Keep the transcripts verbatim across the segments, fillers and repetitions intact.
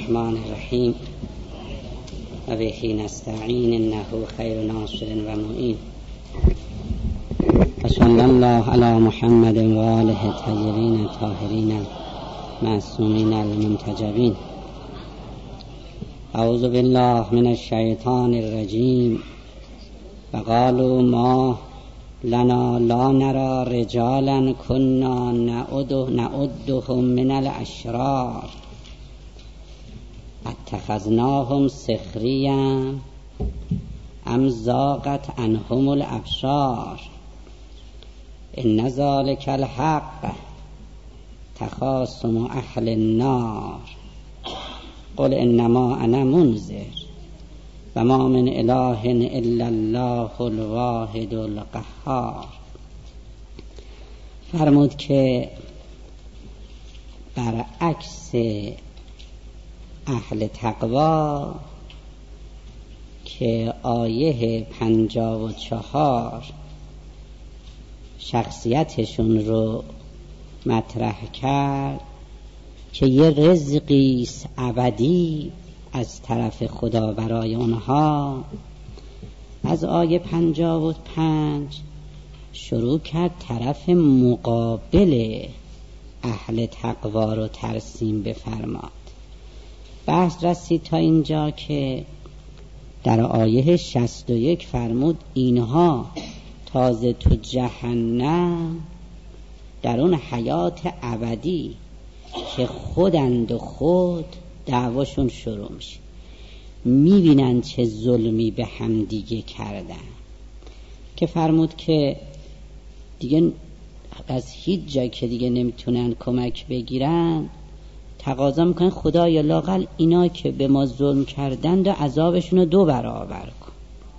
الرحمن الرحیم و بهی نستعین انه خیر ناصر و معین و صلی الله علی محمد و آله الطیبین الطاهرین المعصومین المنتجبین. اعوذ بالله من الشیطان الرجیم. و قالوا ما لنا لا نرى رجالا كنا نعدهم من الاشرار اتخذناهم سخریا ام زاغت عنهم الابصار ان ذلك الحق تخاصم اهل النار قل انما انا منذر و ما من اله الا الله الواحد القهار. فرمود که برعکس اهل تقوا که آیه پنجاه و چهار شخصیتشون رو مطرح کرد که یه رزقیست ابدی از طرف خدا برای اونها، از آیه پنجاه و پنج شروع کرد طرف مقابل اهل تقوا رو ترسیم بفرماد. بحث رسید تا اینجا که در آیه شصت و یک فرمود اینها تازه تو جهنم در اون حیات ابدی که خودند و خود دعواشون شروع میشه، میبینن چه ظلمی به هم دیگه کردن، که فرمود که دیگه از هیچ جا که دیگه نمیتونن کمک بگیرن تقاضا میکنن خدایا لااقل اینا که به ما ظلم کردند و عذابشون رو دو برابر کن.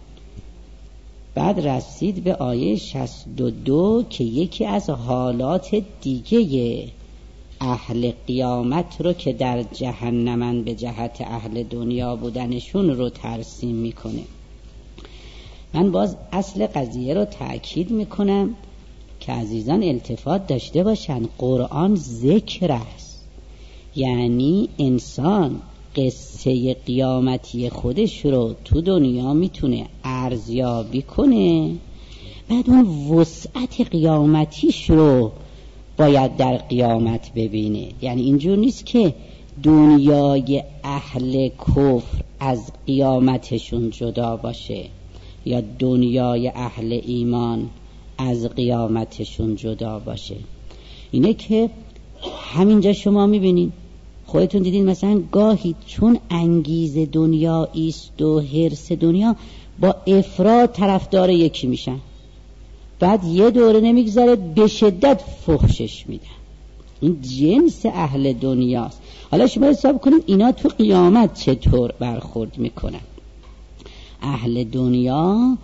بعد رسید به آیه شصت و دو که یکی از حالات دیگه اهل قیامت رو که در جهنمن به جهت اهل دنیا بودنشون رو ترسیم میکنه. من باز اصل قضیه رو تأکید میکنم که عزیزان التفات داشته باشن، قرآن ذکر است، یعنی انسان قصه قیامتی خودش رو تو دنیا میتونه ارزیابی کنه، بعد اون وسعت قیامتیش رو باید در قیامت ببینه. یعنی اینجور نیست که دنیای اهل کفر از قیامتشون جدا باشه یا دنیای اهل ایمان از قیامتشون جدا باشه. اینه که همینجا شما میبینید، خودتون دیدین مثلا گاهی چون انگیزه دنیا ایست و حرص دنیا با افراط طرفدار یکی میشن، بعد یه دوره نمیگذاره به شدت فحشش میدن. این جنس اهل دنیاست. حالا شما حساب کنید اینا تو قیامت چطور برخورد میکنن. اهل دنیا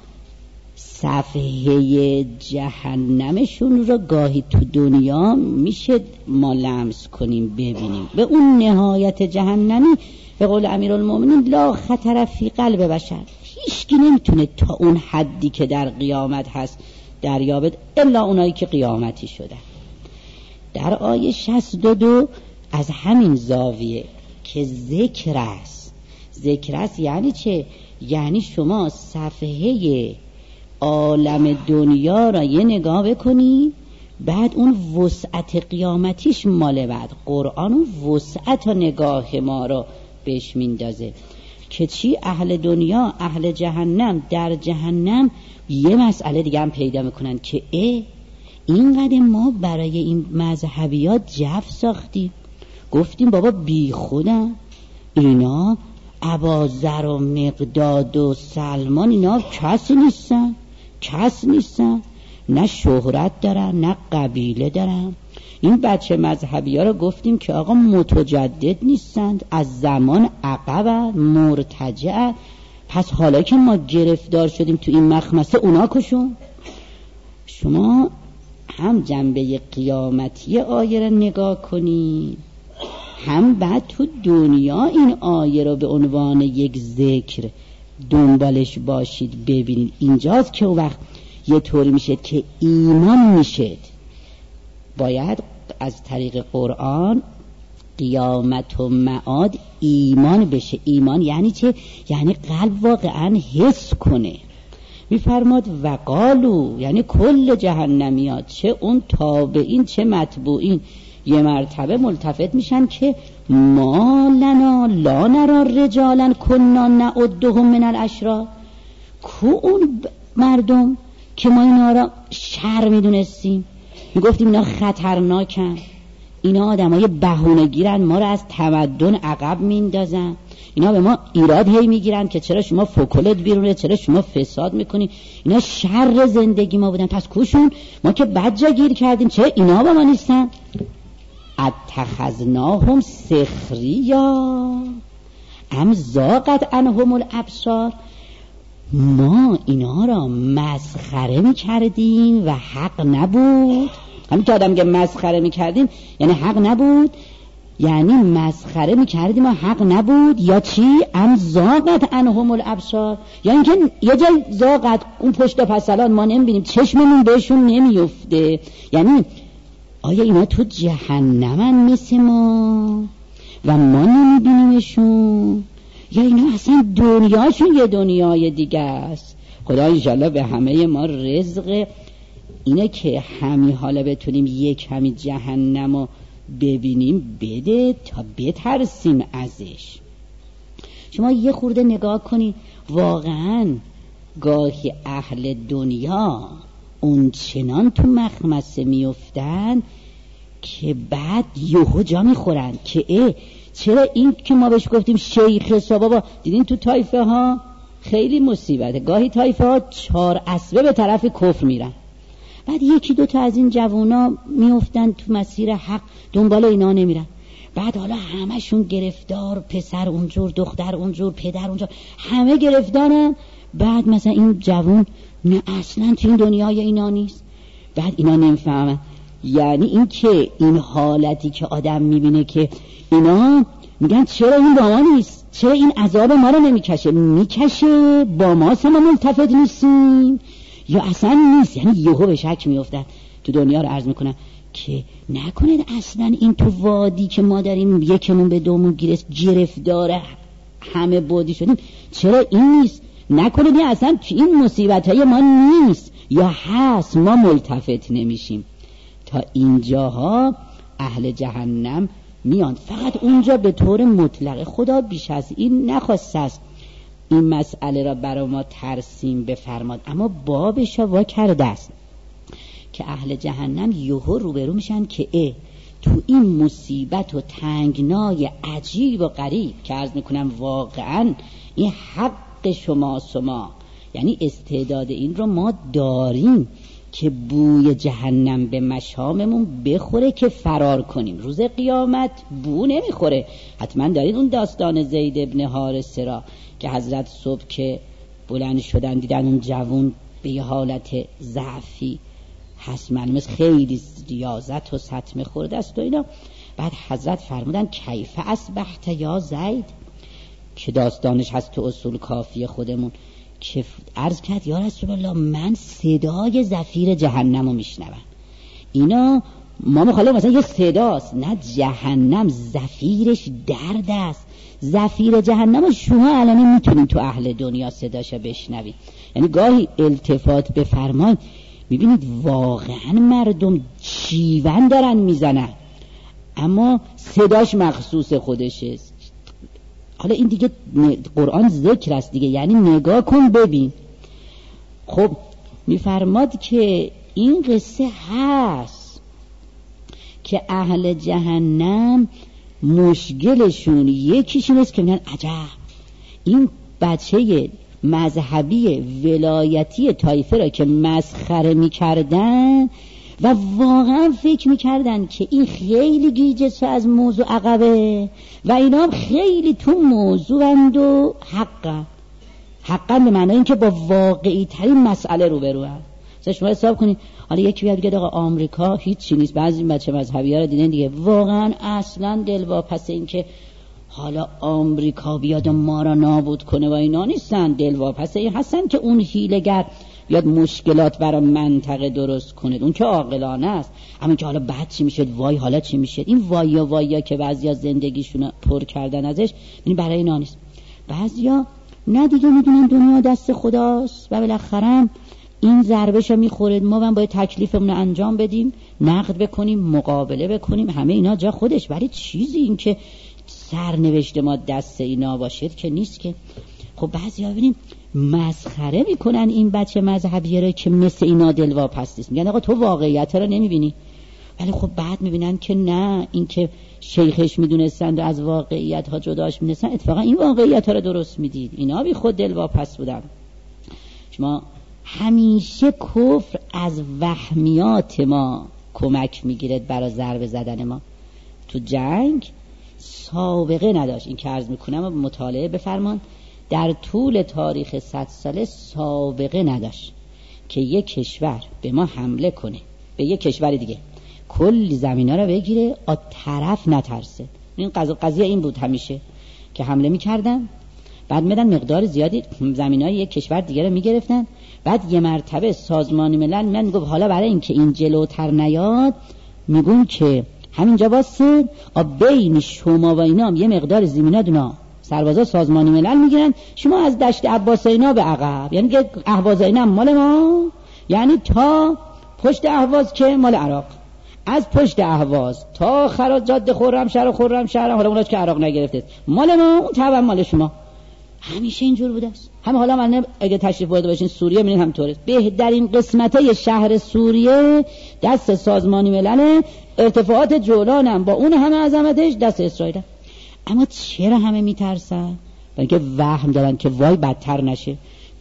صفحه جهنمشون رو گاهی تو دنیا میشه ما لمس کنیم ببینیم، به اون نهایت جهنمی به قول امیرالمومنین لا خطر فی قلب بشر، هیچکی نمیتونه تا اون حدی که در قیامت هست دریابد الا اونایی که قیامتی شدن. در آیه شصت و دو از همین زاویه که ذکر است، ذکر است یعنی چه؟ یعنی شما صفحه عالم دنیا را یه نگاه بکنی، بعد اون وسعت قیامتیش مال بعد. قرآن اون وسعت و نگاه ما را بهش میندازه که چی؟ اهل دنیا اهل جهنم در جهنم یه مسئله دیگه هم پیدا میکنن که ای اینقدر ما برای این مذهبیات جف ساختیم، گفتیم بابا بی خودن اینا، اباذر و مقداد و سلمان اینا کسی نیستن، کس نیستن، نه شهرت دارن نه قبیله دارن. این بچه مذهبی ها رو گفتیم که آقا متجدد نیستند، از زمان عقب مرتجع، پس حالا که ما گرفتار شدیم تو این مخمسه اونا کشون. شما هم جنبه قیامتی آیه رو نگاه کنید، هم بعد تو دنیا این آیه رو به عنوان یک ذکر دنبالش باشید ببینید. اینجاست که وقت یه طوری میشه که ایمان میشه. باید از طریق قرآن قیامت و معاد ایمان بشه. ایمان یعنی چه؟ یعنی قلب واقعا حس کنه. میفرماد وقالو، یعنی کل جهنمیات، چه اون تابعین چه متبوعین، یه مرتبه ملتفت میشن که ما لنا لا نرا رجالا کنا نعدهم من الاشرار. کو اون مردم که ما اینا را شر میدونستیم، میگفتیم اینا خطرناکن، اینا آدم های بهونه گیرن، ما را از تمدن عقب میندازن، اینا به ما ایراد هی میگیرن که چرا شما فکلت بیرونه، چرا شما فساد میکنی، اینا شر زندگی ما بودن، پس کوشون ما که بد جا گیر کردیم، چرا اینا با ما نیستن؟ اتخذناهم سخریا ام زاغت عنهم الابصار. ما اینا را مسخره میکردیم و حق نبود. همین که آدم که مسخره میکردیم یعنی حق نبود، یعنی مسخره میکردیم و حق نبود. یا چی؟ ام زاغت عنهم الابصار، یعنی که یه جای زاغت اون پشت پسلان ما نمیبینیم، چشممون بهشون نمیفته. یعنی آیا اینا تو جهنمن مثل ما و ما نمیبینیمشون، یا اینا اصلا دنیاشون یه دنیای دیگه است؟ خدا انشالله به همه ما رزق اینه که همین حالا بتونیم یک همی جهنم رو ببینیم بده تا بترسیم ازش. شما یه خورده نگاه کنی، واقعا گاهی اهل دنیا اون چنان تو مخمسه میفتن که بعد یهو جا میخورن که اه چرا این که ما بهش گفتیم شیخ سا بابا، دیدین تو طایفه ها خیلی مصیبته، گاهی طایفه ها چار اسبه به طرف کفر میرن، بعد یکی دوتا از این جوونا میفتن تو مسیر حق، دنبال اینا نمیرن، بعد حالا همشون گرفتار، پسر اونجور، دختر اونجور، پدر اونجور، همه گرفتارن. بعد مثلا این جوون نه اصلا تو این دنیای اینا نیست، بعد اینا نمیفهمن. یعنی این که این حالتی که آدم میبینه که اینا میگن چرا این با ما نیست، چرا این عذاب ما رو نمیکشه، میکشه با ما سما ملتفت نیستیم یا اصلا نیست. یعنی یهو به شک میافتن. تو دنیا رو عرض میکنن که نکنید اصلا این تو وادی که ما داریم یکمون به دومون گیرست گرفتار همه بودی شدیم، چرا این نیست؟ نکنید اصلا این مصیبت های ما نیست یا هست، ما ملتفت نمیشیم. تا اینجاها اهل جهنم میان. فقط اونجا به طور مطلق خدا بیش از این نخواسته است این مسئله را برای ما ترسیم بفرماد، اما بابش وا کرده است که اهل جهنم یهو روبرو میشن که اه تو این مصیبت و تنگنای عجیب و غریب که عرض میکنم واقعا این حق شما سما، یعنی استعداد این رو ما داریم که بوی جهنم به مشاممون بخوره که فرار کنیم. روز قیامت بو نمیخوره. حتما دارید اون داستان زید ابن حارثه را که حضرت صبح که بلند شدن دیدن اون جوون به یه حالت ضعفی هست، معلومه خیلی ریاضت و سطمه خورده است و اینا. بعد حضرت فرمودن کیف اصبحت یا زید، که داستانش هست تو اصول کافی خودمون، که عرض کرد یا رسول الله من صدای زفیر جهنم رو میشنوم. اینا ما میخوایم مثلا یه صداست، نه، جهنم زفیرش درد است. زفیر جهنم شما الان میتونید تو اهل دنیا صداشو بشنوید. یعنی گاهی التفات بفرمایید میبینید واقعا مردم چیون دارن میزنن اما صداش مخصوص خودشه. حالا این دیگه قرآن ذکر است دیگه، یعنی نگاه کن ببین. خب میفرماد که این قصه هست که اهل جهنم مشکلشون یکیشون است که میگن عجب این بچه مذهبی ولایتی طایفه را که مسخره میکردن و واقعا فکر میکردن که این خیلی گیجه از موضوع عقبه و اینا هم خیلی تو موضوع اند و حقا حقا به معنی این که با واقعی ترین مسئله رو برو هم. شما حساب کنید حالا یکی بیاد بگه آقا آمریکا هیچی نیست، بعضی بچه مذهبی ها رو دیدن دیگه واقعا اصلا دلواپس این که حالا آمریکا بیاد و ما را نابود کنه و اینا نیستن، دلواپس این هستن که اون حیله‌گر بیاد مشکلات برای منطقه درست کنه، اون که عاقلانه است. اما که حالا بعد چی میشه، وای حالا چی میشه، این وایا وایا که بعضیا زندگیشون پر کردن ازش، این برای اینا نیست. بعضیا نه دیگه میدونن دنیا دست خداست و بالاخره این ضربهشو میخوره، ما هم باید تکلیفمون انجام بدیم، نقد بکنیم، مقابله بکنیم، همه اینا جا خودش. ولی چیزی این که سرنوشت ما دست اینا باشد که نیست که. خب بعضیا ببینیم مسخره میکنن این بچه مذهبیه رو که مثل اینا دلواپس نیست، میگن آقا تو واقعیت رو نمیبینی. ولی خب بعد میبینن که نه، این که شیخش میدونستند و از واقعیت ها جداش میدونستن، اتفاقا این واقعیت ها رو درست میدید، اینا بی خود دلواپس بودن. شما همیشه کفر از وهمیات ما کمک میگیرد برای ضربه زدن ما. تو جنگ سابقه نداشت، این که عرض میکنم مطالعه بفرمان، در طول تاریخ صد ساله سابقه نداشت که یک کشور به ما حمله کنه، به یک کشور دیگه کلی زمینا رو بگیره آ طرف نترسه. این قضیه این بود همیشه که حمله میکردن، بعد میدن مقدار زیادی زمینای یک کشور دیگه رو میگرفتن، بعد یه مرتبه سازمان ملل من میگفت حالا برای این که این جلوتر نیاد میگون که همینجا واسه بین شما و اینا یه مقدار زمینا دونا سربازا سازمان ملل میگیرن، شما از دشت عباس اینا به عقب، یعنی که اهواز اینا مال ما، یعنی تا پشت اهواز که مال عراق، از پشت اهواز تا خراج جاده خرمشهر و خرمشهر، حالا اوناش که عراق نگرفته مال ما، اون تبع مال شما. همیشه اینجور بوده است. هم حالا من اگه تشریف برده باشین سوریه میبینید همطوره. بهترین قسمته شهر سوریه دست سازمانی ملل، ارتفاعات جولان هم با اون همه عظمتش دست اسرائیل. اما چرا همه میترسن؟ برای که وهم دارن که وای بدتر نشه.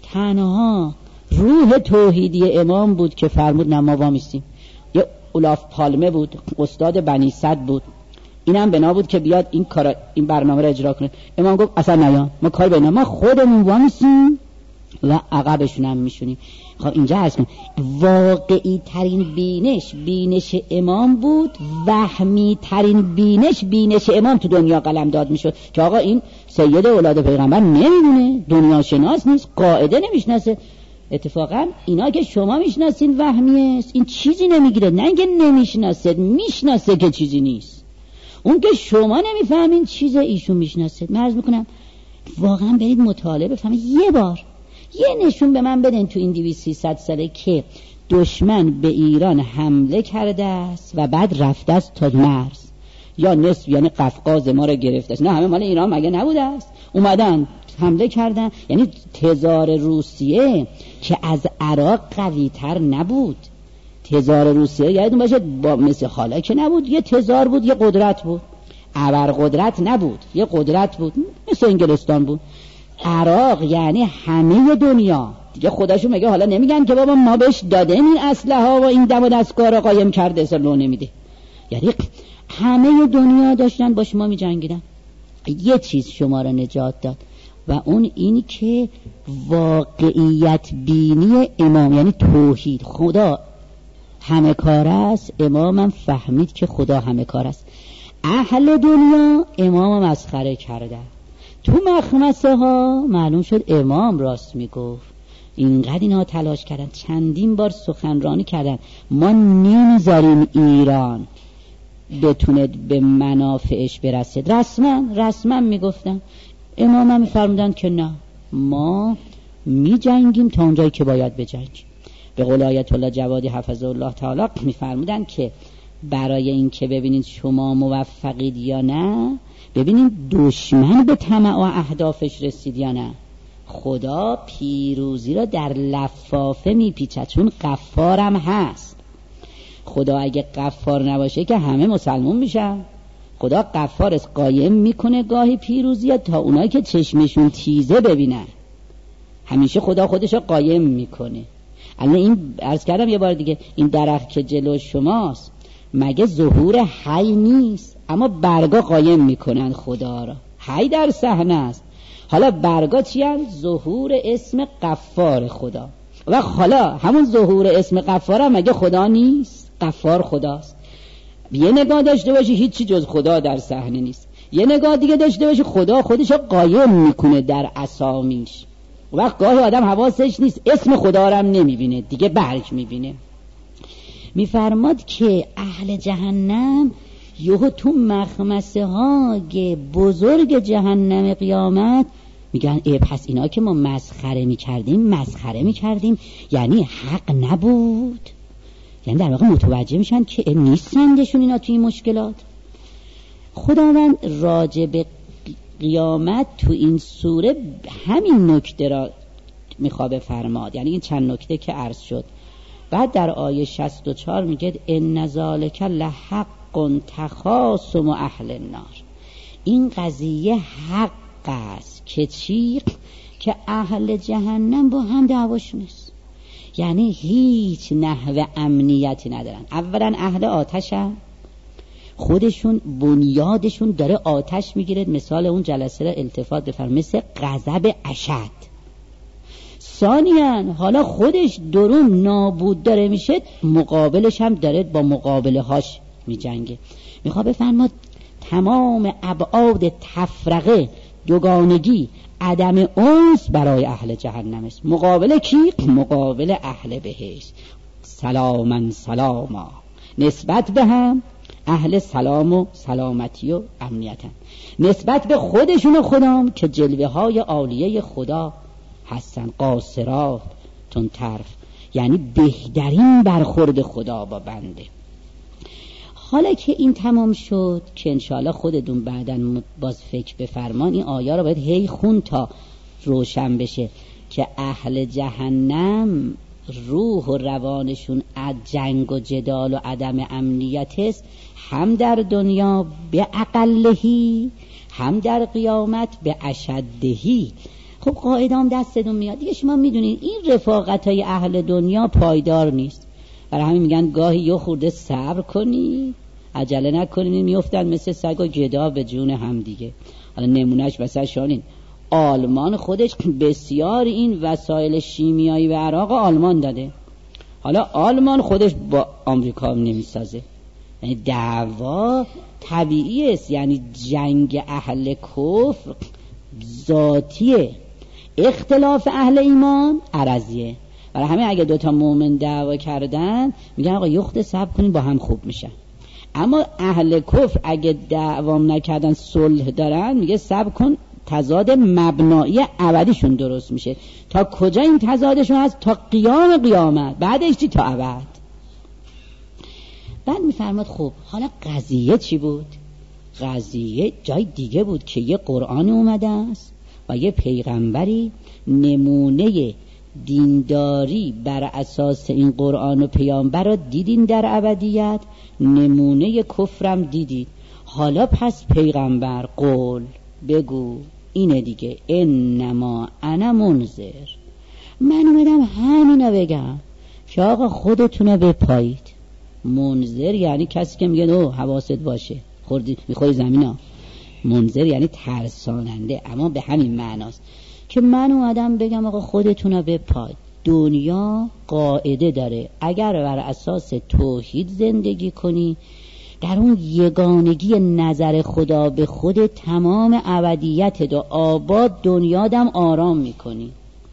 تنها روح توحیدی امام بود که فرمود نه ما وامیستیم. یه اولاف پالمه بود، استاد بنی صد بود، اینم بنا بود که بیاد این کارا این برنامه رو اجرا کنه. امام گفت اصلا نیا، ما کار بینا، ما خودمون وامیستیم و عقبشون هم میشونیم. خب اینجا هست واقعی ترین بینش بینش امام بود، وهمی ترین بینش بینش امام تو دنیا قلمداد میشد که آقا این سید اولاد پیغمبر نمیدونه، دنیا شناس نیست، قاعده نمیشناسه. اتفاقا اینا که شما میشناسین وهمیه، این چیزی نمیگیره، نه اینکه نمیشناسه، میشناسه که چیزی نیست. اون که شما نمیفهمین چیز ایشون میشناسه. من عرض میکنم واقعا برید مطالعه بفهمید، یه بار یه نشون به من بدین تو این دویست سیصد ساله که دشمن به ایران حمله کرده است و بعد رفته است تا مرز یا نصف یعنی قفقاز ما رو گرفته است. نه همه مال ایران مگه نبوده است؟ اومدن حمله کردن، یعنی تزار روسیه که از عراق قوی تر نبود. تزار روسیه یادتون باشه با مثل حالا که نبود، یه تزار بود، یه قدرت بود، ابر قدرت نبود، یه قدرت بود مثل انگلستان بود. عراق یعنی همه دنیا دیگه. خودشون میگه حالا نمیگن که بابا ما بهش دادیم این اسلحه ها و این دم و دستگاه را قایم کرده سر لو نمیده، یعنی همه دنیا داشتن با شما میجنگیدن. یه چیز شما را نجات داد و اون اینی که واقعیت بینی امام، یعنی توحید، خدا همه کار است. امامم فهمید که خدا همه کار است. اهل دنیا امام مسخره کرده. تو مخمسه ها معلوم شد امام راست میگفت. اینقدر اینا تلاش کردن، چندین بار سخنرانی کردن ما نمیذاریم ایران بتونه به منافعش برسید. رسما رسما میگفتن. امام هم میفرمودن که نه، ما میجنگیم تا اونجایی که باید بجنگیم. به قول آیت الله جوادی حفظه الله تعالی میفرمودن که برای این که ببینید شما موفقید یا نه، ببینید دشمن به طمع و اهدافش رسید یا نه. خدا پیروزی را در لفافه میپیچد، چون غفارم هست. خدا اگه غفار نباشه که همه مسلمون میشن. خدا غفار است، قایم میکنه گاهی پیروزی تا اونایی که چشمشون تیزه ببینن. همیشه خدا خودش رو قایم میکنه. الان این عرض کردم یه بار دیگه، این درخت که جلو شماست مگه ظهور حی نیست؟ اما برگا قایم میکنن خدا را. حی در صحنه است. حالا برگا چی هست؟ ظهور اسم غفار خدا. و حالا همون ظهور اسم غفار هم مگه خدا نیست؟ غفار خداست. یه نگاه داشته باشی هیچی جز خدا در صحنه نیست، یه نگاه دیگه داشته باشی خدا خودش رو قایم میکنه در اسامیش. و وقت گاهی آدم حواسش نیست، اسم خدا رو هم نمیبینه دیگه، برگ میبینه. میفرماد که اهل جهنم یهو تو مخمسه های بزرگ جهنم قیامت میگن ای پس اینا که ما مسخره میکردیم مسخره میکردیم یعنی حق نبود، یعنی در واقع متوجه میشن که نیستندشون اینا توی مشکلات. خداوند راجع به قیامت تو این سوره همین نکته را میخواد بفرماد، یعنی این چند نکته که عرض شد. بعد در آیه شصت و چهار میگه ان ذالک لحق تخاصم اهل النار، این قضیه حق است که چی؟ که اهل جهنم با هم دعواشون است، یعنی هیچ نحوه امنیتی ندارن. اولا اهل آتشن، خودشون بنیادشون داره آتش میگیره، مثال اون جلسه را التفات بفرم مثل غضب اشد. ثانیاً حالا خودش درون نابود داره میشه، مقابلش هم داره با مقابله هاش میجنگه. میخواد بفرماد تمام ابعاد تفرقه، دوگانگی، عدم انس برای اهل جهنم است. مقابله کی؟ مقابل اهل بهشت. سلامن سلاما، نسبت به هم اهل سلام و سلامتی و امنیتن، نسبت به خودشون و خدام که جلوه های عالیه خدا هستن. قاصرات تون طرف، یعنی بهترین برخورد خدا با بنده. حالا که این تمام شد که انشاءالله خودتون بعداً باز فکر بفرمان، این آیه رو باید هی خون تا روشن بشه که اهل جهنم روح و روانشون از جنگ و جدال و عدم امنیت است، هم در دنیا به اقلهی هم در قیامت به اشدهی. خب قاعدام دستتون میاد دیگه، شما میدونید این رفاقت های اهل دنیا پایدار نیست، برای همین میگن گاهی یه خورده صبر کنی، عجله نکنین، میافتن مثل سگ و گدا به جون هم دیگه. حالا نمونهش مثلا شانین آلمان خودش بسیار این وسایل شیمیایی به عراق آلمان داده، حالا آلمان خودش با آمریکا نمیسازه، یعنی دعوا طبیعی است، یعنی جنگ اهل کفر ذاتیه، اختلاف اهل ایمان عرضیه. برای همه اگه دوتا مومن دعوا کردن میگن آقا یخت صبر کنین با هم خوب میشن، اما اهل کفر اگه دعوام نکردن صلح دارن میگه صبر کن تضاد مبنایی ابدیشون درست میشه. تا کجا این تضادشون هست؟ تا قیام قیامت، بعدش چی؟ تا ابد. بعد میفرماد خب حالا قضیه چی بود؟ قضیه جای دیگه بود که یه قرآن اومده است و یه پیغمبری نمونه دینداری بر اساس این قرآن و پیامبر را دیدین در ابدیت، نمونه کفرم دیدید. حالا پس پیغمبر قول بگو اینه دیگه، انما انا منذر، من اومدم همینو بگم که آقا خودتونو بپایید. منذر یعنی کسی که میگه نو حواست باشه خوردی میخوری زمینا، منذر یعنی ترساننده، اما به همین معناست که من اومدم بگم آقا خودتونو بپایید. دنیا قاعده داره اگر بر اساس توحید زندگی کنی، در اون یگانگی نظر خدا به خود تمام ابدیت و آباد دنیادم آرام میکنی.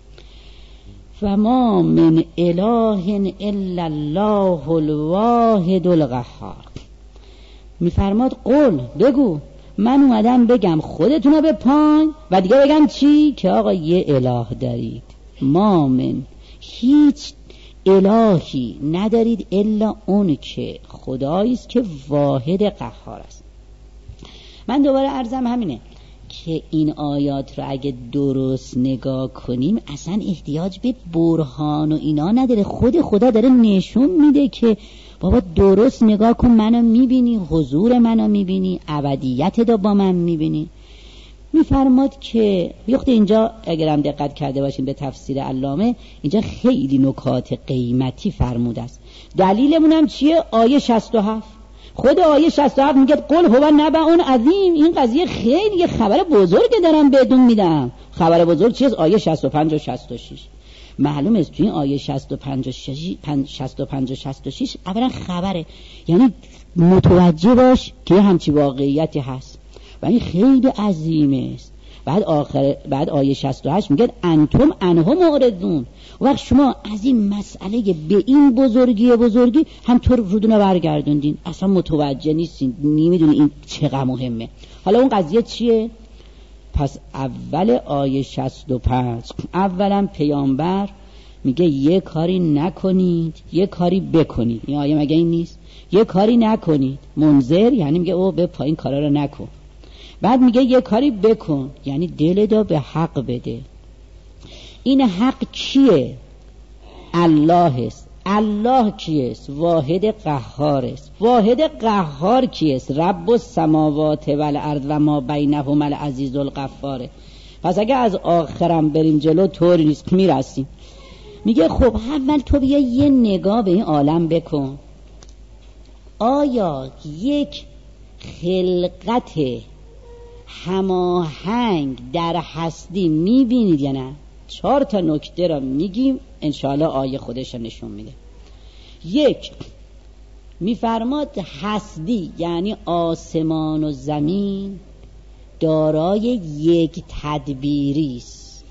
و ما من اله الا الله الواحد القهار. میفرماد قول بگو من اومدم بگم خودتونو بپاین و دیگه بگم چی؟ که آقا یه اله دارید، ما من هیچ الهی ندارید الا اون که خداییست که واحد قهار است. من دوباره عرضم همینه که این آیات رو اگه درست نگاه کنیم اصلا احتیاج به برهان و اینا نداره، خود خدا داره نشون میده که بابا درست نگاه کن، منو میبینی، حضور منو میبینی، ابدیت دا با من میبینی. میفرماد که یخت اینجا اگرم دقت کرده باشین به تفسیر علامه، اینجا خیلی نکات قیمتی فرموده است. دلیلمونم چیه؟ آیه شصت و هفت. خود آیه شصت و هفت میگه قل هو نبأ عظیم، این قضیه خیلی یه خبر بزرگ دارم بهتون میدم. خبر بزرگ چیه؟ آیه شصت و پنج و شصت و شش. معلومه است تو این آیه شصت و پنج و شصت و شش اولا خبره، یعنی متوجه باش که همچی واقعیتی هست و این خیلی عظیمه است بعد آخر بعد آیه شصت و هشت میگه انتم عنه معرضون. وقت شما از این مسئله به این بزرگی بزرگی همطور رودونه برگردوندین، اصلا متوجه نیستین، نمیدونین این چقدر مهمه. حالا اون قضیه چیه؟ پس اول آیه شصت و پنج اولا پیامبر میگه یه کاری نکنید یه کاری بکنید. این آیه مگه این نیست؟ یه کاری نکنید، منذر یعنی میگه او به پایین کارا رو نکن. بعد میگه یه کاری بکن یعنی دل دا به حق بده. این حق کیه؟ الله است. الله کیست؟ واحد قهار است. واحد قهار کیست؟ رب السماوات و الارض و ما بینهما العزیز الغفار. پس اگه از آخرم بریم جلو طوری نیست میرسیم. میگه خب اول تو بیا یه نگاه به این عالم بکن، آیا یک خلقت هماهنگ در هستی میبینید یا نه؟ چهار تا نکته را میگیم، انشاءالله آیه خودش نشون میده. یک، میفرماد هستی یعنی آسمان و زمین دارای یک تدبیری است.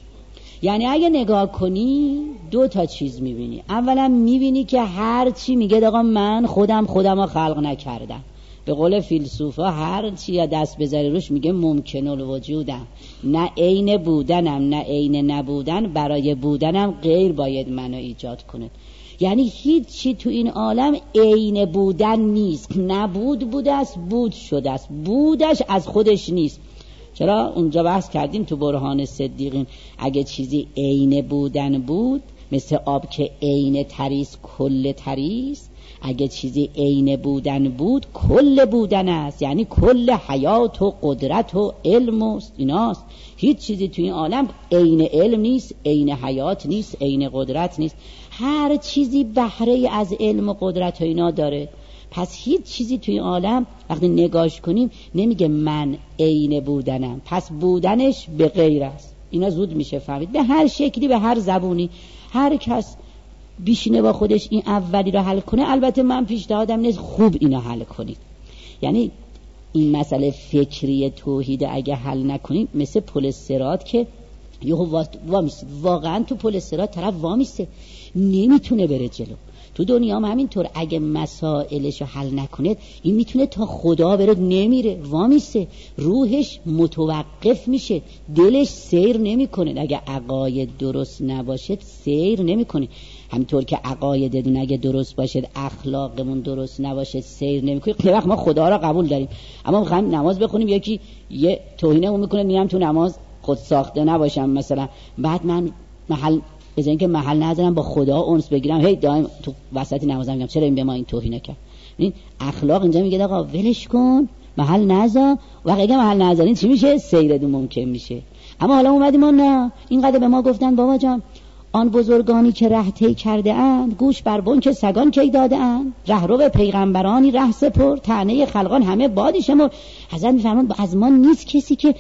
یعنی اگه نگاه کنی دو تا چیز میبینی. اولا میبینی که هر چی میگه آقا من خودم خودم رو خلق نکردم. به قول فیلسوفا هر چی یا دست بذاری روش میگه ممکن الوجودم، نه عین بودنم نه عین نبودن، برای بودنم غیر باید منو ایجاد کنه. یعنی هیچ چی تو این عالم عین بودن نیست، نبود بوده است بود شده است، بودش از خودش نیست. چرا اونجا بحث کردیم تو برهان صدیقین اگه چیزی عین بودن بود مثل آب که عین تریس کل تریس، اگه چیزی عین بودن بود کل بودن است، یعنی کل حیات و قدرت و علم است. ایناست هیچ چیزی توی این عالم عین علم نیست، عین حیات نیست، عین قدرت نیست. هر چیزی بهره از علم و قدرت و اینا داره. پس هیچ چیزی توی این عالم وقتی نگاش کنیم نمیگه من عین بودنم، پس بودنش به غیر است. اینا زود میشه فهمید. به هر شکلی به هر زبونی هر کس بیشینه با خودش این اولی رو حل کنه. البته من پیشنهادم نیست خوب اینو حل کنید. یعنی این مسئله فکری توحید اگه حل نکنید مثل پل صراط که یهو وامیسته، واقعا تو پل صراط طرف وامیسته نمیتونه بره جلو. تو دنیا هم همینطور اگه مسائلشو حل نکنید این میتونه تا خدا بره نمیره، وامیسته، روحش متوقف میشه، دلش سیر نمیکنه. اگه عقاید درست نباشه سیر نمیکنه. همینطور که عقایدتون اگه درست باشد اخلاقمون درست نباشه سیر نمیکنه. یه وقت ما خدا را قبول داریم اما میخوایم نماز بخونیم یکی یه توهینمون میکنه میرم تو نماز خود ساخته نباشم مثلا، بعد من محل بزن که محل نذارم با خدا اونس بگیرم هی دائم تو وسط نمازم میگم چرا این به ما این توهینه کرد. این اخلاق اینجا میگه آقا ولش کن محل نذار، وقتی اگه محل نذارین چی میشه؟ سیرتون ممکن میشه. اما حالا اومدیم ما نه، اینقدر به ما گفتن بابا جان آن بزرگانی که ره طی کرده اند گوش بر بنک سگان کی داده اند، رهرو به پیغمبرانی ره سپر، طعنه خلقان همه بادی شما. حضرت میفرمایند از ما نیست کسی که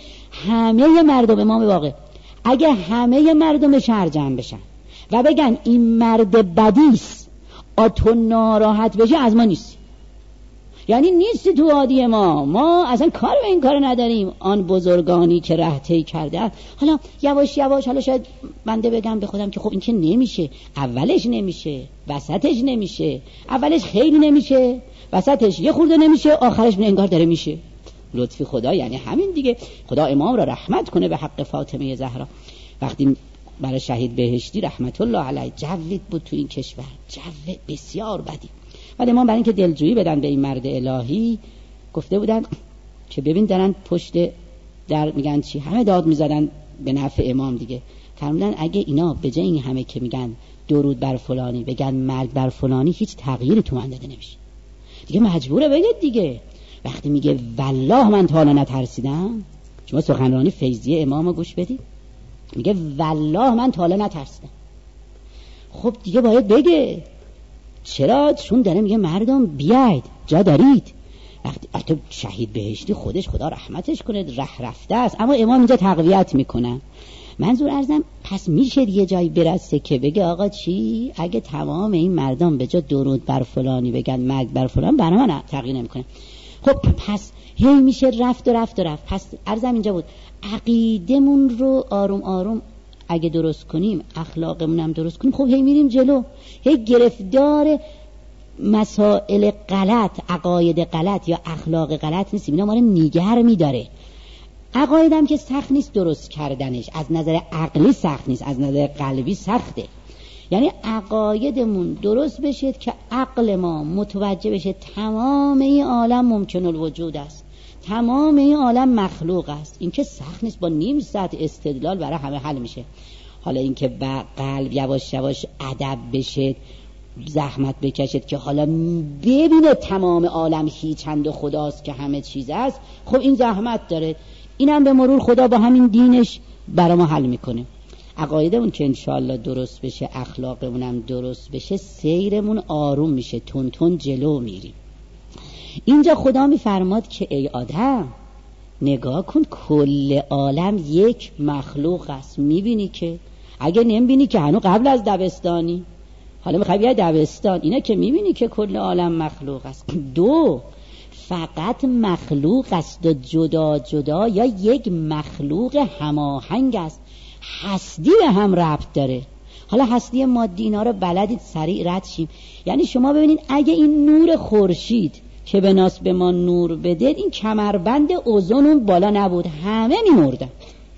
همه مردم ما واقع اگه همه مردم شهر جمع بشن و بگن این مرد بدیست آتو ناراحت بشه از ما نیست. یعنی نیست تو عادی ما، ما اصلا کار به این کار نداریم. آن بزرگانی که ره طی کرده. حالا یواش یواش حالا شاید بنده بگم به خودم که خب این که نمیشه، اولش نمیشه وسطش نمیشه، اولش خیلی نمیشه وسطش یه خورده نمیشه آخرش انگار داره میشه. لطفی خدا یعنی همین دیگه. خدا امام را رحمت کنه به حق فاطمه زهرا. وقتی برای شهید بهشتی رحمت الله علیه جوید بود تو این کشور، جو بسیار بدی. بعد امام برای اینکه دلجویی بدن به این مرد الهی گفته بودن که ببین دارن پشت در میگن چی، همه داد میزدن به نفع امام دیگه. فرمودن اگه اینا به جای این همه که میگن درود بر فلانی بگن مرگ بر فلانی هیچ تغییری تو من داده نمیشه دیگه. مجبوره بگید دیگه. وقتی میگه والله من تا حالا نترسیدم، شما سخنرانی فیضیه امامو گوش بدید، میگه والله من تا حالا نترسیدم. خب دیگه باید بگه. چرا؟ چون داره میگه مردم بیاید جا دارید. وقتی البته شهید بهشتی خودش خدا رحمتش کنه ره رفته است، اما امام اینجا تقویت میکنن. منظور ارزم پس میشه یه جایی برسه که بگه آقا چی اگه تمام این مردم به جا درود بر فلانی بگن مرگ بر فلان برای من تغییر نمیکنه. خب پس هی میشه رفت و رفت و رفت. پس عرضم اینجا بود عقیدمون رو آروم آروم اگه درست کنیم، اخلاقمون هم درست کنیم، خب هی میریم جلو. هی گرفتار مسائل غلط، عقاید غلط یا اخلاق غلط نیستیم، اینا ما رو نیگر میداره. عقایدم که سخت نیست درست کردنش، از نظر عقلی سخت نیست، از نظر قلبی سخته. یعنی عقایدمون درست بشه که عقل ما متوجه بشه تمام این عالم ممکن الوجود است، تمام این عالم مخلوق است. این که سخت نیست، با نیم ساعت استدلال برای همه حل میشه. حالا این که با قلب یواش یواش ادب بشه، زحمت بکشید که حالا ببینه تمام عالم هیچند خداست که همه چیز است، خب این زحمت داره. اینم به مرور خدا با همین دینش برای ما حل میکنه. عقایدمون که انشاءالله درست بشه، اخلاقمون هم درست بشه، سیرمون آروم میشه، تون تون جلو میریم. اینجا خدا میفرماد که ای آدم نگاه کن، کل عالم یک مخلوق است. میبینی که اگه نمیبینی که هنو قبل از دبستانی، حالا میخوای بیای دبستان، اینا که میبینی که کل عالم مخلوق است. دو، فقط مخلوق است و جدا جدا، یا یک مخلوق هماهنگ است، هستی به هم ربط داره. حالا هستی مادی اینا رو بلدید سریع رد شیم. یعنی شما ببینید اگه این نور خورشید که به ناس به ما نور بده، این کمربند اوزون اون بالا نبود، همه میمردن.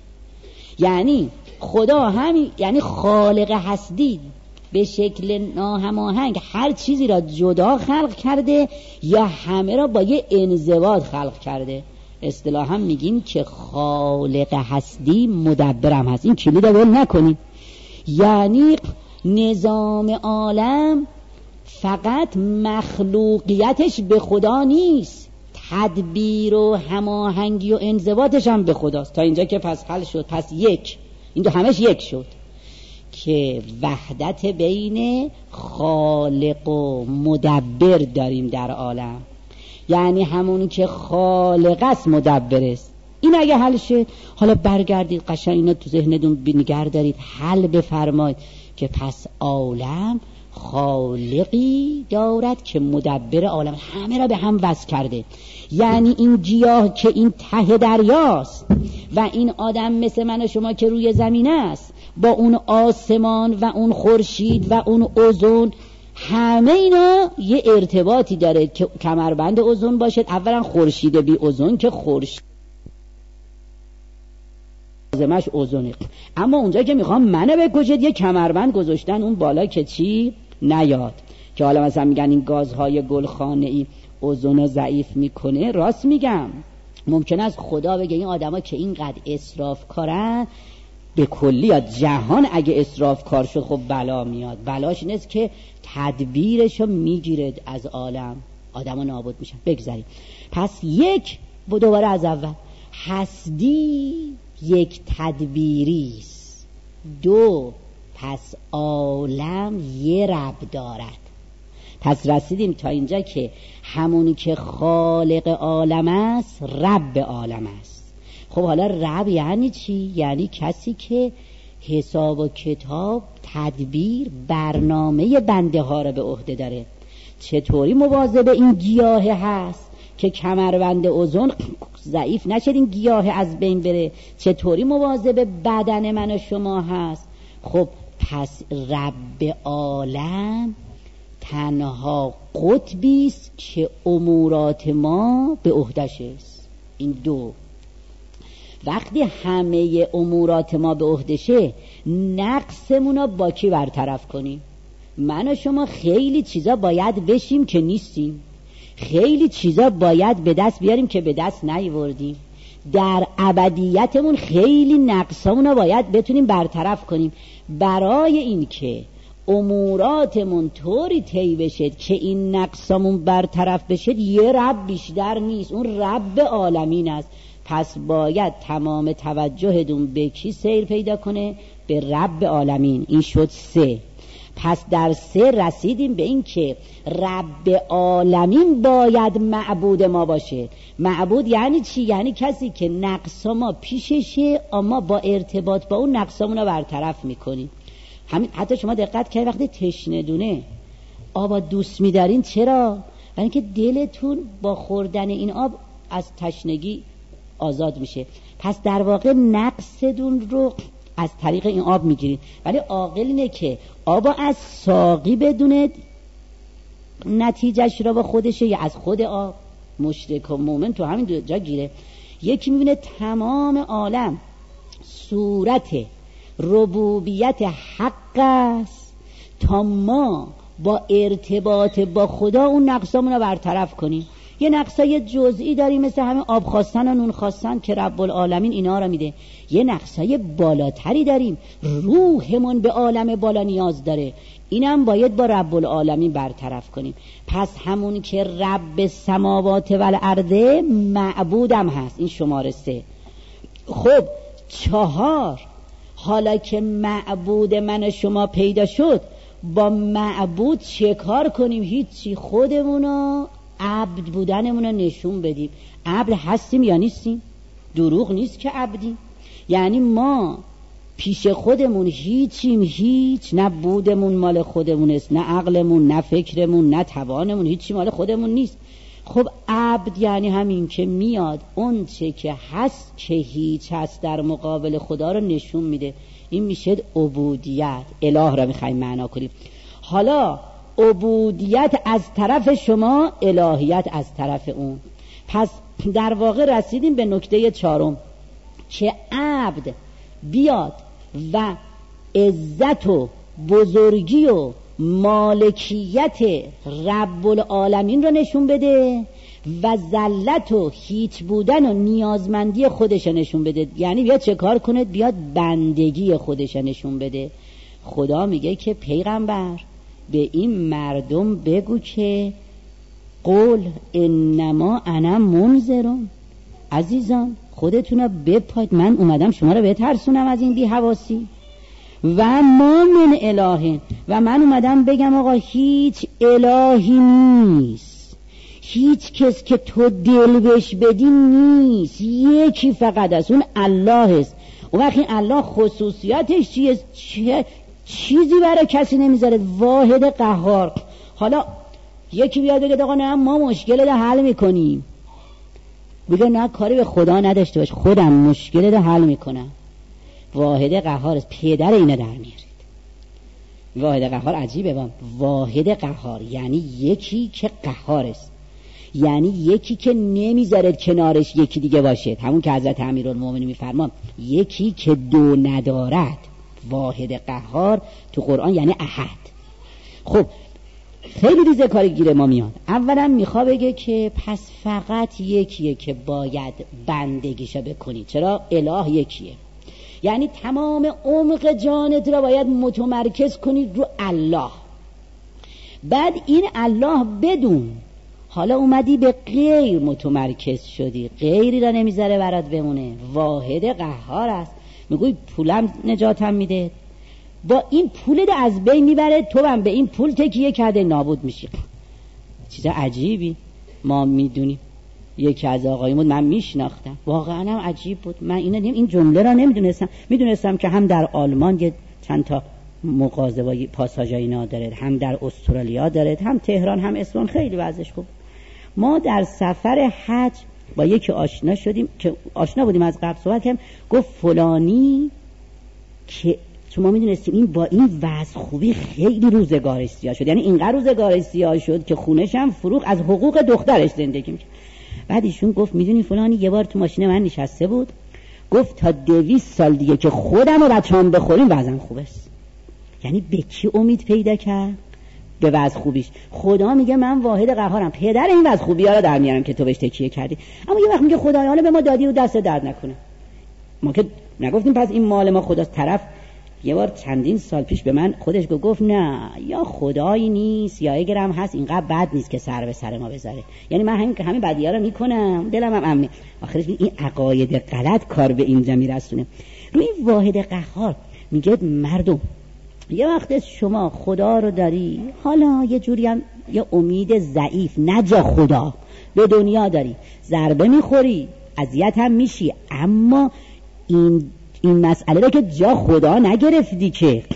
یعنی خدا همین، یعنی خالق هستی به شکل ناهماهنگ هر چیزی را جدا خلق کرده یا همه را با یه انضباط خلق کرده. اصطلاحا میگیم که خالق هستی مدبرم هست. این کلید رو ول نکنیم. یعنی نظام عالم فقط مخلوقیتش به خدا نیست، تدبیر و هماهنگی و انضباطش هم به خداست. تا اینجا که پس حل شد. پس یک، این دو همش یک شد که وحدت بین خالق و مدبر داریم در عالم. یعنی همون که خالق است مدبر است. این اگه حل شد، حالا برگردید قشنگ اینا تو ذهنتون بنگر دارید، حل بفرمایید که پس عالم خالقی دارد که مدبر عالم، همه را به هم وصل کرده. یعنی این گیاه که این ته دریاست و این آدم مثل من و شما که روی زمین است، با اون آسمان و اون خورشید و اون اوزون، همه اینا یه ارتباطی داره که کمربند اوزون باشد. اولا خورشید بی اوزون که خورشید لازمش اوزونه، اما اونجا که میخوام منو بکشید یه کمربند گذاشتن اون بالا که چی نیاد. که حالا مثلا میگن این گازهای گلخانه‌ای اوزون ضعیف میکنه. راست میگم، ممکن است خدا بگه این آدما که اینقدر اسراف کارن، به کلیات جهان اگه اسراف کار شد خب بلا میاد. بلاش اینست که تدبیرشو میگیره از عالم، آدما نابود میشن. بگذاریم. پس یک، با دوباره از اول، هستی یک تدبیریست. دو، پس عالم یه رب دارد. پس رسیدیم تا اینجا که همونی که خالق عالم است رب عالم است. خب حالا رب یعنی چی؟ یعنی کسی که حساب و کتاب، تدبیر، برنامه بنده ها رو به عهده داره. چطوری مواظب این گیاه هست که کمربند اوزون ضعیف نشه، این گیاه از بین بره؟ چطوری مواظب بدن من و شما هست؟ خب پس رب عالم تنها قطبی است که امورات ما به عهده‌ش است. این دو، وقتی همه امورات ما به عهده‌شه، نقصمون رو با کی برطرف کنیم؟ من و شما خیلی چیزا باید بشیم که نیستیم، خیلی چیزا باید به دست بیاریم که به دست نیاوردیم. در ابدیتمون خیلی نقصامون رو باید بتونیم برطرف کنیم. برای این که اموراتمون طوری طی بشد که این نقصامون برطرف بشد، یه رب بیشتر نیست، اون رب عالمین است. پس باید تمام توجهتون به کی سیر پیدا کنه؟ به رب عالمین. این شد سه. پس در سه رسیدیم به این که رب عالمین باید معبود ما باشه. معبود یعنی چی؟ یعنی کسی که نقص ما پیششه اما با ارتباط با اون نقصمون رو برطرف میکنیم. همین حتی شما دقت کنید وقتی تشنه دونه آب دوست می‌دارین، چرا؟ برای اینکه دلتون با خوردن این آب از تشنگی آزاد میشه. پس در واقع نقصتون رو از طریق این آب میگیرید. ولی عاقل اینه که آب از ساقی بدونه نتیجهش را با خودشه یا از خود آب. مشرک و مومن تو همین دو جا گیره. یکی میبینه تمام عالم صورت ربوبیت حق است تا ما با ارتباط با خدا اون نقصامون رو برطرف کنیم. یه نقصای جزئی داریم مثل همه آب خواستن و نون خواستن که رب العالمین اینا رو میده. یه نقصای بالاتری داریم، روحمون به عالم بالا نیاز داره، اینم باید با رب العالمین برطرف کنیم. پس همون که رب سماوات و الارض معبودم هست، این شماره سه. خب چهار، حالا که معبود من شما پیدا شد، با معبود چه کار کنیم؟ هیچی، خودمونو عبد بودنمونو نشون بدیم. عبد هستیم یا نیستیم؟ دروغ نیست که عبدیم. یعنی ما پیش خودمون هیچیم، هیچ، نه بودمون مال خودمون است، نه عقلمون، نه فکرمون، نه توانمون، هیچی مال خودمون نیست. خب عبد یعنی همین که میاد اون چه که هست که هیچ هست در مقابل خدا رو نشون میده. این میشه عبودیت. اله را میخوایم معنا کنیم. حالا عبودیت از طرف شما، الهیت از طرف اون. پس در واقع رسیدیم به نکته چهارم که عبد بیاد و عزت و بزرگی و مالکیت رب العالمین رو نشون بده و ذلت و هیچ بودن و نیازمندی خودش نشون بده. یعنی بیاد چه کار کنه؟ بیاد بندگی خودش نشون بده. خدا میگه که پیغمبر به این مردم بگو که قول انما انا منذرون. عزیزان خودتون رو بپاید، من اومدم شما رو بترسونم از این بی حواسی. و ما من الهین، و من اومدم بگم آقا هیچ الهی نیست، هیچ کس که تو دل بهش بدی نیست، یکی فقط است، اون الله است. و وقتی این الله خصوصیاتش چیه؟ چیه؟ چیزی برای کسی نمیذاره، واحد قهار. حالا یکی بیاد بگه آقا نه ما مشکل رو حل میکنیم، بگه نه کاری به خدا نداشته باش، خودم مشکل رو حل میکنم. واحد قهار است، پدر اینه در میارید. واحد قهار عجیبه با واحد قهار یعنی یکی که قهار است، یعنی یکی که نمیذاره کنارش یکی دیگه باشه. همون که حضرت امیرالمومنین میفرمان یکی که دو ندارد. واحد قهار تو قرآن یعنی احد. خب خیلی ریزه کاری گیره ما میاد. اولا میخوا بگه که پس فقط یکیه که باید بندگیشو بکنی. چرا؟ اله یکیه. یعنی تمام عمق جانت را باید متمرکز کنی رو الله. بعد این الله بدون حالا اومدی به غیر متمرکز شدی، غیری را نمیذاره برات بمونه. واحد قهار است. میگوی پولم نجاتم میده، با این پولت از بین میبره، تو هم به این پول تکیه کرده نابود میشی. چیز عجیبی. ما میدونیم یکی از آقایمون من میشناختم، واقعا هم عجیب بود. من اینو این جمله را نمیدونستم. میدونستم که هم در آلمان یه چند تا مغازه و پاساژ اینا داره، هم در استرالیا داره، هم تهران، هم اصفهان. خیلی وضعش خوب. ما در سفر حج با یکی آشنا شدیم که آشنا بودیم از قبل صحبت کردیم. گفت فلانی که شما میدونستیم این با این وضع خوبی خیلی روزگارش سیاه شد، یعنی اینقدر روزگارش سیاه شد که خونش هم فروخت، از حقوق دخترش زندگی میکرد. بعد ایشون گفت میدونی فلانی یه بار تو ماشین من نشسته بود، گفت تا دویست سال دیگه که خودم و بچه‌ام بخوریم وضعم خوبه است. یعنی به کی امید پیدا کرد؟ به وضع خوبیش. خدا میگه من واحد قهارم، پدر این وضع خوبی ها رو در میارم که تو بهش تکیه کردی. اما یه وقت میگه خدایا حالا به ما دادی و دست درد نکنه. ما که نگفتیم پس این مال ما خداست. طرف یه بار چندین سال پیش به من خودش گفت نه یا خدایی نیست یا اگرم هست اینقدر بد نیست که سر به سر ما بذاره. یعنی من همین که همین بدی‌ها رو میکنم دلم هم امنه. آخرش این عقاید غلط کار به اینجا میرسونه. روی این واحد قهار میگه مردم یه وقت شما خدا رو داری، حالا یه جوری هم یه امید ضعیف نجا خدا به دنیا داری، ضربه میخوری، اذیت هم میشی، اما این این مسئله رو که جا خدا نگرفتی که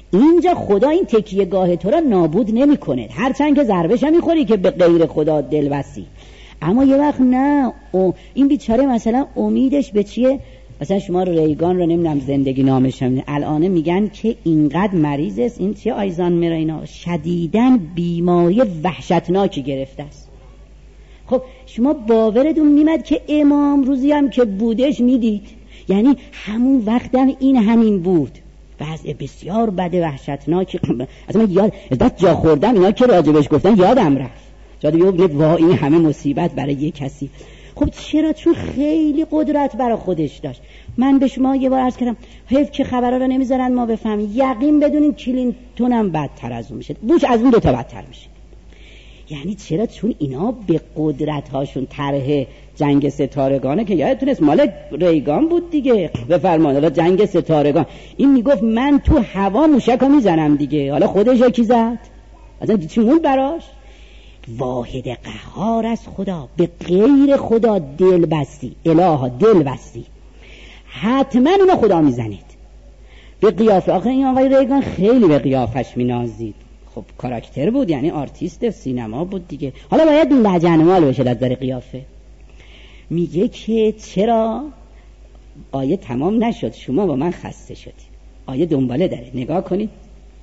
اینجا خدا این تکیه گاه تو را نابود نمی کنه، هرچند که ضربش هم میخوری که به غیر خدا دل بستی. اما یه وقت نه، این بیچاره مثلا امیدش به چیه؟ مثلا شما ریگان رو نمیدونم زندگی نامش هم الان میگن که اینقدر مریض است، این چیه آیزان میراینا شدیداً بیماری وحشتناکی گرفته است. خب شما باورتون میمد که امام روزی هم که بودش میدید، یعنی همون وقتم این همین بود، وضع بسیار بد وحشتناکی. اصلا من یاد از بس جا خوردم اینا که راجبش گفتن یادم رفت، جا دیگه بگید وا این همه مصیبت برای یک کسی. خب چرا؟ چون خیلی قدرت برای خودش داشت. من به شما یه بار عرض کردم حیف که خبرها رو نمیذارن ما بفهمیم، یقین بدونین کلینتون هم بدتر از اون میشه، بوش از اون دوتا بدتر میشه. یعنی چرا؟ چون اینا به قدرت هاشون طرح جنگ ستارگانه که یادتونست مال ریگان بود دیگه، بفرمایید حالا جنگ ستارگان این میگفت من تو هوا موشکو میزنم دیگه، حالا خودش کی زد؟ اصلا چی مون براش؟ واحد قهار از خدا، به غیر خدا دل بستی، الها دل بستی، حتما اونو خدا میزنید. به قیافه آخه این آقای ریگان خیلی به قیافش مینازید، خب کاراکتر بود، یعنی آرتیست سینما بود دیگه، حالا باید لجنمال بشه در قیافه. میگه که چرا آیه تمام نشد، شما با من خسته شدید، آیه دنباله داره، نگاه کنید.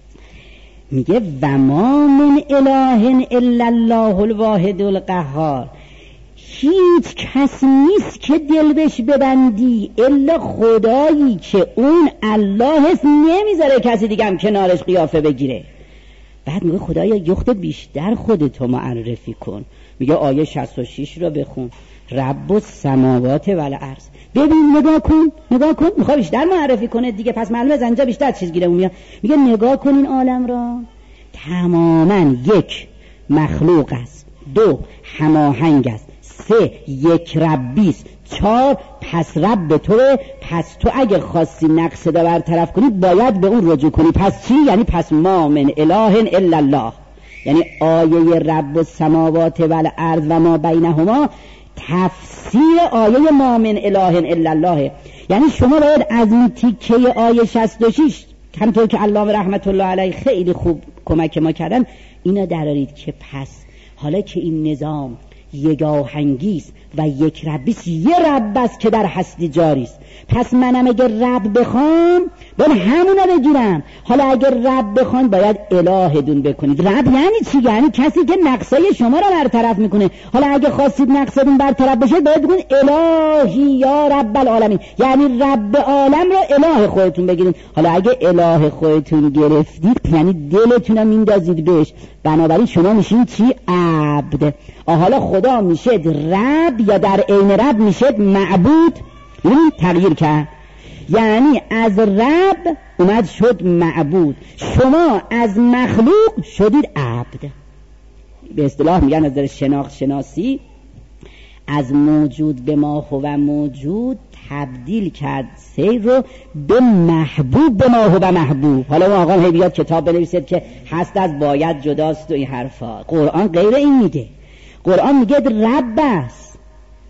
میگه و ما من اله الا الله الواحد القهار، هیچ کس نیست که دل بهش ببندی الا خدایی که اون الله هست، نمیذاره کسی دیگه هم کنارش قیافه بگیره. بعد میگه خدایا یخت بیشتر خودتو معرفی کن. میگه آیه شصت و شش رو بخون، رب السماوات و الارض. ببین نگاه کن نگاه کن، میخواد بیشتر معرفی کنه دیگه، پس معلومه از اینجا بیشتر چیز گیره میاد. میگه نگاه کن این عالم را، تماما یک مخلوق است، دو هماهنگ است، سه یک ربی است، چهار پس رب توه، پس تو اگر خواستی نقص دا برطرف کنی باید به اون رجوع کنی. پس چی؟ یعنی پس ما من اله الا الله، یعنی آیه رب السماوات و الارض و ما بینهما تفسیر آیه ما من اله الا الله. یعنی شما باید از این تیکه آیه شصت و شش همطور که علامه رحمت الله علیه خیلی خوب کمک ما کردن اینا درارید که پس حالا که این نظام یگاهنگیست و یک ربیست، یه رب است که در هستی جاریست، پس منم اگر رب بخوام باید همونو بگیرم. حالا اگر رب بخوام باید اله دون بکنید. رب یعنی چی؟ یعنی کسی که نقصای شما را برطرف میکنه. حالا اگر خواستید نقصتون برطرف بشه باید بگید الهی یا رب العالمین، یعنی رب عالم را اله خودتون بگیرید. حالا اگه اله خودتون گرفتید یعنی دلتون رو میندازید بهش، بنابراین شما میشین چی؟ عبد. حالا خدا میشد رب یا در عین رب میشد معبود، این تغییر کرد، یعنی از رب اومد شد معبود. شما از مخلوق شدید عبد. به اصطلاح میگن از در شناخت شناسی از موجود به ما هو موجود تبدیل کرد سیر رو به محبوب به ما هو محبوب. حالا اون آقا هم بیاد کتاب بنویسید که هست از باید جداست و این حرفا. قرآن غیر این میگه، قرآن میگه رب است،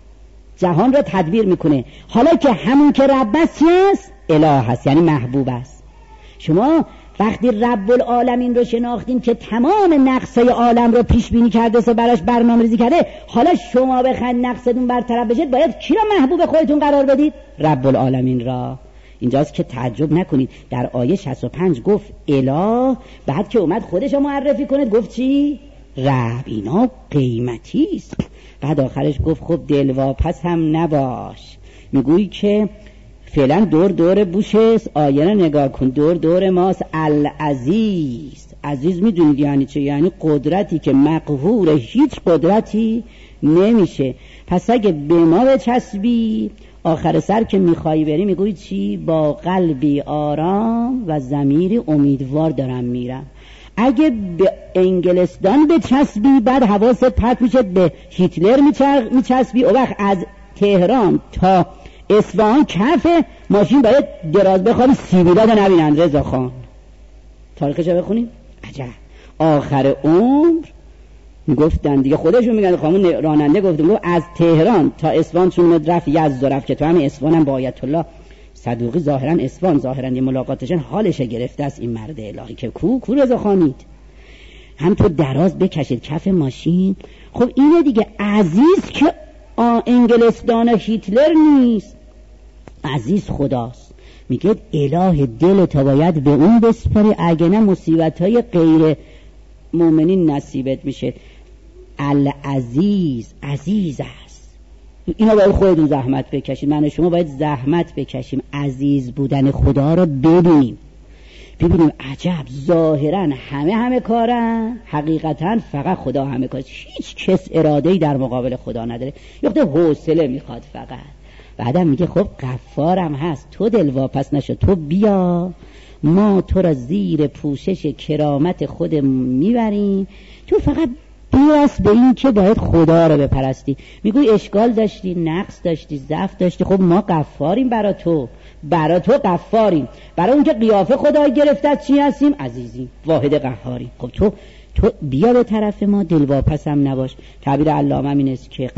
جهان را تدبیر میکنه. حالا که همون که رب است چیست؟ اله است، یعنی محبوب است. شما وقتی رب العالمین رو شناختیم که تمام نقصای عالم رو پیش بینی کرده و براش برنامه‌ریزی کرده، حالا شما بخواید نقصتون برطرف بشه باید کی را محبوب خودتون قرار بدید؟ رب العالمین را. اینجاست که تعجب نکنید در آیه شصت و پنج گفت اله، بعد که اومد خودش رو معرفی کنه گفت چی؟ رب. اینا قیمتی است. بعد آخرش گفت خب دلواپس هم نباش، میگویی که فعلا دور دور بوشه، آیه رو نگاه کن، دور دور ماست. العزیز، عزیز میدونید یعنی چه؟ یعنی قدرتی که مقهور هیچ قدرتی نمیشه. پس اگه به ما بچسبی آخر سر که میخوایی بری میگویی چی؟ با قلبی آرام و ضمیری امیدوار دارم میرم. اگه به انگلستان بچسبی بعد حواست پرت میشه به هیتلر میچسبی، او وقت از تهران تا اصفهان کف ماشین باید دراز بخوانی سیبیلات نبینن. رضا خان تاریخش رو بخونیم عجب. آخر عمر میگفتن دیگه، خودشون میگن، خامون راننده گفتم از تهران تا اصفهان چون رفت یزد رفت که تو همین اصفهان هم با آیت الله صدوقی ظاهرا اصفهان، ظاهرا یه ملاقاتشن حالش گرفته است این مرد الهی که کو کو رضا خانید هم تو دراز بکشید کف ماشین. خب اینه دیگه، عزیز که انگلستان هیتلر نیست، عزیز خداست. میگه اله دل تا باید به اون بسپاری، اگه نه مصیبت‌های غیر مؤمنین نصیبت میشه. العزیز عزیز است. اینا باید خودتون زحمت بکشید، من و شما باید زحمت بکشیم عزیز بودن خدا رو ببینیم. ببینیم عجب، ظاهرا همه همه کارن، حقیقتا فقط خدا همه کار. هیچ کس اراده‌ای در مقابل خدا نداره، یه خود حوصله میخواد فقط. بعدم میگه خب غفارم هست، تو دل واپس نشو، تو بیا ما تو را زیر پوشش کرامت خودمون میبریم، تو فقط بیاس به این که باید خدا رو بپرستی. میگوی اشکال داشتی، نقص داشتی، ضعف داشتی، خب ما غفاریم برا تو، برا تو غفاریم. برای اون که قیافه خدای گرفته چی هستیم؟ عزیزیم، واحد قهاریم. خب تو تو بیا به طرف ما، دل واپس هم نباش. تعبیر علامه این است که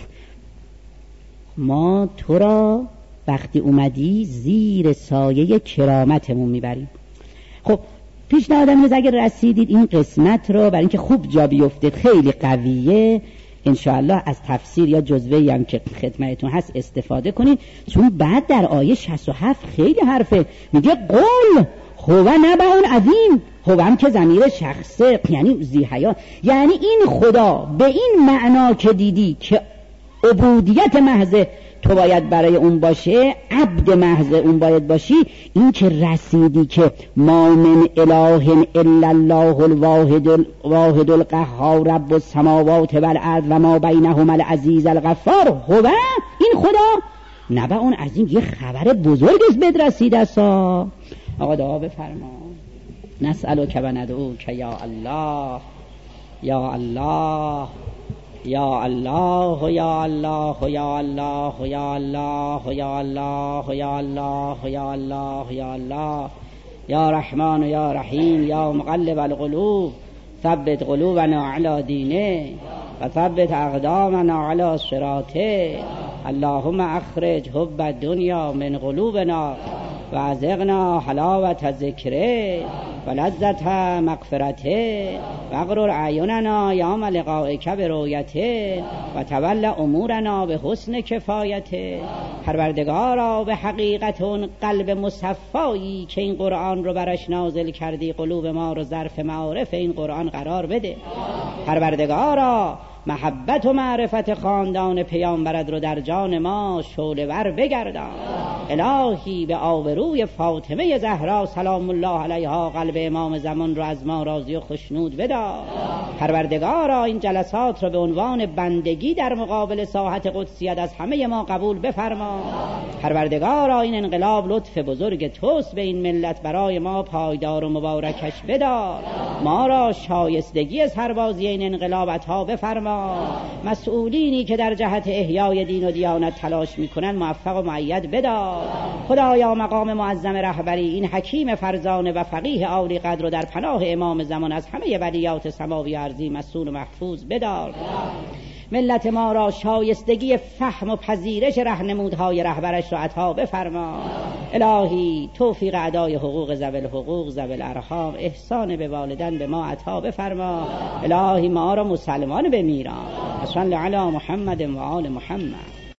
ما تو را وقتی اومدی زیر سایه کرامتمون میبریم. خب پیشنهادم اینه اگر رسیدید این قسمت رو برای اینکه خوب جا بیفته، خیلی قویه، انشاءالله از تفسیر یا جزوه‌ای هم که خدمتتون هست استفاده کنید، چون بعد در آیه شصت و هفت خیلی حرفه. میگه قل هو نبأ عظیم، هو هم که ضمیر شخصه یعنی ذی حیات، یعنی این خدا به این معنا که دیدی که عبودیت محض تو باید برای اون باشه، عبد محض اون باید باشی، این که رسیدی که ما من اله الا الله الواحد الواحد القهار رب السماوات والارض و ما بینهما العزیز الغفار، هو این خدا نبأ اون عظیم، یه خبر بزرگ است بهت رسیده است. آقا دعا بفرما. نسألک و ندعوک یا الله یا الله یا الله یا الله یا الله یا الله یا الله یا الله یا الله یا الله یا رحمان یا رحیم یا مقلب القلوب ثبت قلوبنا علی دینه و ثبت اقدامنا علی صراطه. اللهم اخرج حب الدنیا من قلوبنا و ازغنا حلاوت ذکره و لذت مغفرته و اغرر اعیننا یوم لقائک برؤیته و تول امورنا به حسن کفایته. پروردگارا به حقیقت اون قلب مصفایی که این قرآن رو برش نازل کردی، قلوب ما رو ظرف معارف این قرآن قرار بده. پروردگارا محبت و معرفت خاندان پیامبرت رو در جان ما شعله ور بگردان. الهی به آبروی فاطمه زهرا سلام الله علیها قلب امام زمان رو از ما راضی و خشنود بدار. پروردگارا این جلسات رو به عنوان بندگی در مقابل ساحت قدسیت از همه ما قبول بفرما. پروردگارا این انقلاب لطف بزرگ توست به این ملت، برای ما پایدار و مبارکش بدار. ما را شایستگی سربازی این انقلاب عطا بفرما. مسئولینی که در جهت احیای دین و دیانت تلاش میکنن موفق و مؤید بدار. خدایا مقام معظم رهبری این حکیم فرزانه و فقیه عالی قدر رو در پناه امام زمان از همه بلیات سماوی ارضی مسئول و محفوظ بدار. ملت ما را شایستگی فهم و پذیرش راهنمودهای رهبرش را عطا بفرما. الهی توفیق ادای حقوق ذوی الحقوق ذوی الارحام، احسان به والدین به ما عطا بفرما. الهی ما را مسلمان بمیران. صلی علی محمد و آل محمد.